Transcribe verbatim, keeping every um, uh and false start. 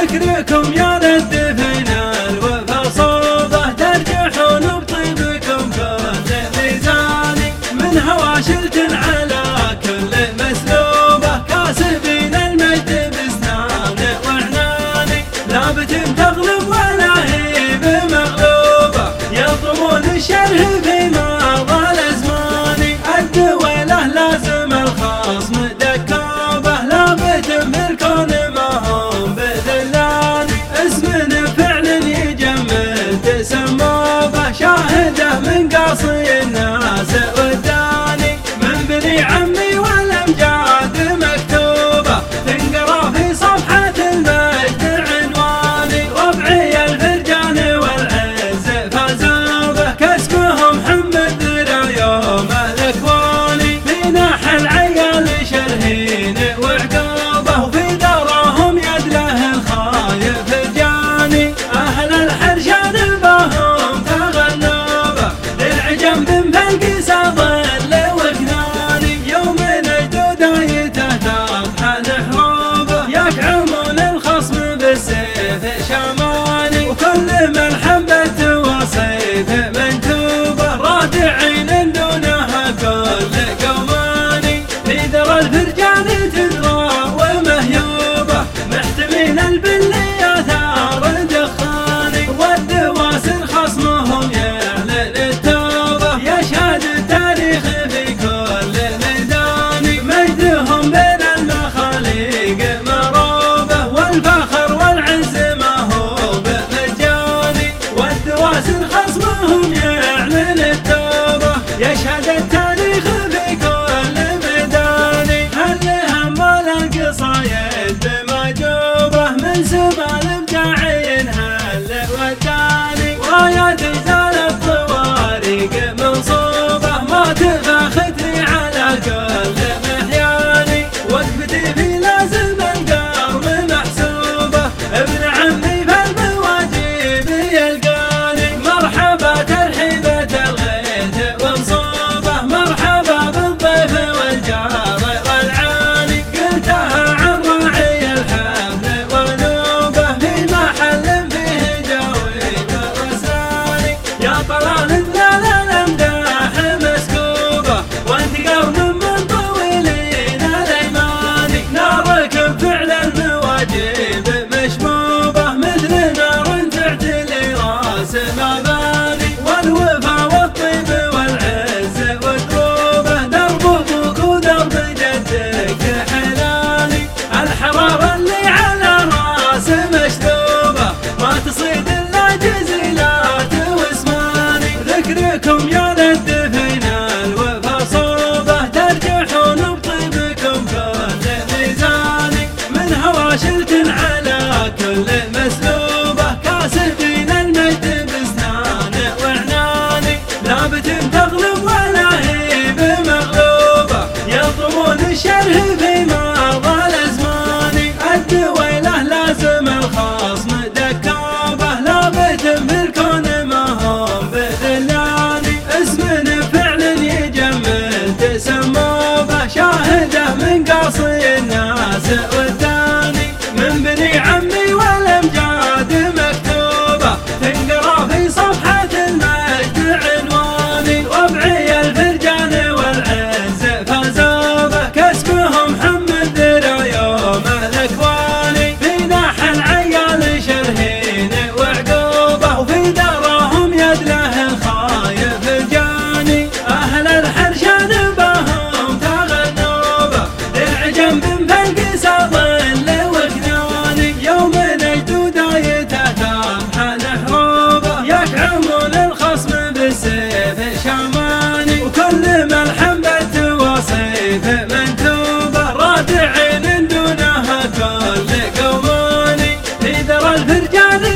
ذكركم يا ند فينا الوفا صوبه ترجحون بطيبكم كل ميزاني من هوى شلت على كل مسلوبه كاسبين المجد بسنان وعناني لابت تغلب ولا هي بمغلوبه يضمون الشره فيما ضال زماني الدوله لازم الخصم دكابه لابت بالكون ما هم بذلاني اسم فعل يجمل تسمى به شاهده من قاصي الناس وداني من بني عمي والامجاد مكتوبه تنقرا في صفحه المجد عنواني ربعي الفرجان والعز فازوا به كاسمهم حمد ذرا يوم الاكواني في ناحى العيال شرهين وعقابه وفي دراهم يد له الخايف الجاني اهل الحرشان بهم تغلوا به للعجم بمفلق ساظل وكناني يوم نجدوده يتهتاف نحروبه يكعمون الخصم بالسيف شماني وكل من حبت وصيف منتوبه رادعين دونها كل قوماني في درى الفرجان تدرى ومهيوبه محتمين البلي اثار دخاني والدواسر خصمهم يعلن التوبه يشهد التاريخ في كل ميدان مجدهم بين المخاليق مروبه والفخر والعز ما هو بمجاني والدواسر خصمهم يعلن التوبه يشهد التاريخ في كل ميدان هل هم القصايد بمجوبه من سما الابداعين هل وداني ورايات زال الطوارق منصوبه ما تفاختني على كل محياني وقفتي في لازم القرم محسوبه ابن عمي فالمواجيب يلقاني مرحبا ترحيبة الغيث ومصوبه مرحبا بالضيف والجار والعاني قلتها عن راعي الحفل ونوبه في محل فيه جويب الرساني يا طلال ذلال الامداح مسكوبه وانت قرن من طويلين الايماني نارك بفعل المواجيب مشبوبه مثل نار تعتلي راس مباني والوفا والطيب والعز ودروبه درب ابوك ودرب جدك حلالي الحراره اللي على راس مشذوبه ما تصيد الا جزيلات واسماني ذكركم يا ند فينا الوفا صوبه ترجحون بطيبكم كل ميزاني من هوى شلت على كل مسلوبه كاسبين المجد بسنان وعناني لابت تغلب ولا هي بمغلوبه يضمون الشره فيما ضال زماني الدويله لازم الخصم دكابه لابت بالكون ما هم بذلاني اسم فعل يجمل تسمى به شاهده من قاصي الناس وداني من بني عمي والامجاد مكتوبه تنقرا في صفحه المجد عنواني ربعي الفرجان والعز فازوا به كاسمهم حمد ذرا يوم الاكواني في ناحى العيال شرهين وعقوبه وفي دراهم يد له الخايف الجاني اهل الحرشان بهم تغنوا به للعجم بمفلق ساظل وكناني يوم نجدوده يتهتاف نحروبه يكعمون الخصم بالسيف شماني وكل من حبت وصيف منتوبه رادعين دونها كل قوماني في درى الفرجان